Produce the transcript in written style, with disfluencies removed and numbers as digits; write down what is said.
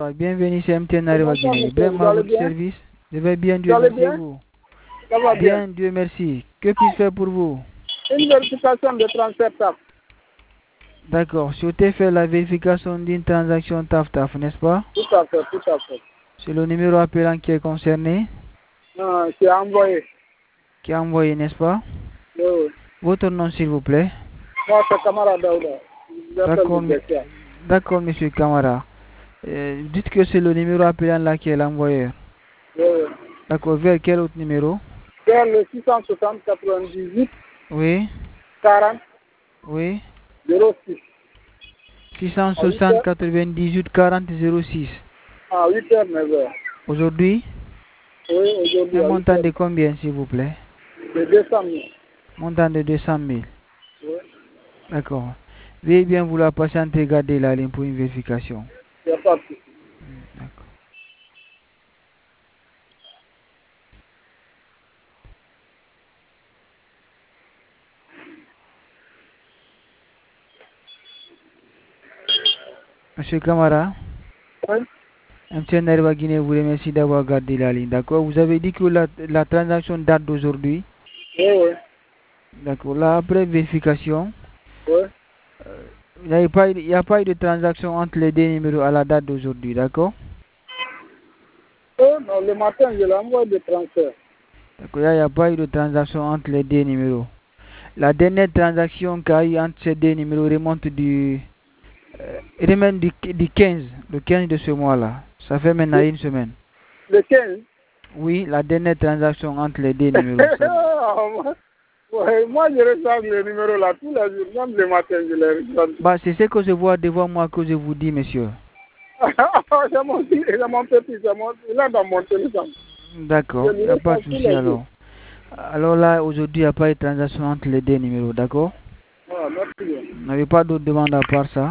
Bienvenue chez MTN Arriva Guinée. Bonjour, Vraiment vous à allez votre bien? service. Je vais bien, Dieu Vous allez merci. Et bien? vous? Ça va bien. Bien, Dieu merci. Que puis-je faire pour vous? Une vérification de transfert TAF. D'accord. Souhaitez faire la vérification d'une transaction TAF, n'est-ce pas? Tout à fait, tout à fait. C'est le numéro appelant qui est concerné, Non, c'est envoyé. qui a envoyé, n'est-ce pas? Oui, oui. Votre nom, s'il vous plaît. Moi, c'est Kamara Daouda. J'appelle D'accord, le directeur. d'accord, monsieur Kamara. Dites que c'est le numéro appelant là qui est l'envoyeur. Oui, oui. D'accord. Vers quel autre numéro? C'est le 660 98 Oui, 40 oui. 06. 660 98 40 06. À 8h, 9h. Aujourd'hui, Oui, aujourd'hui un à montant 8h. de combien, s'il vous plaît? De 200 000. Montant de 200 000. Oui. D'accord. Veuillez bien vouloir patienter, garder la ligne pour une vérification. Il n'y a pas de souci. D'accord. Monsieur Kamara, Oui, MTN Arriva Guinée vous remercie d'avoir gardé la ligne. D'accord. Vous avez dit que la transaction date d'aujourd'hui. oui, oui. D'accord. Là, après vérification, Oui. il n'y a pas eu de transaction entre les deux numéros à la date d'aujourd'hui. D'accord. Oh, non, le matin, je l'envoie de transfert. D'accord. Là, il n'y a pas eu de transaction entre les deux numéros. La dernière transaction qu'il y a eu entre ces deux numéros remonte du 15, le 15 de ce mois-là. Ça fait maintenant Le, une semaine. le 15. Oui, la dernière transaction entre les deux numéros. Ouais, moi, je reçois le numéro là tous les jours, même le matin, je les reçois. Bah, c'est ce que je vois devant moi que je vous dis, monsieur. C'est mon petit, il est dans mon téléphone. D'accord, Je il n'y le a pas reçois de tous souci les jours. alors. Alors là, aujourd'hui, il n'y a pas eu de transaction entre les deux numéros, d'accord? Ah, merci bien. Vous n'avez pas d'autres demandes à part ça?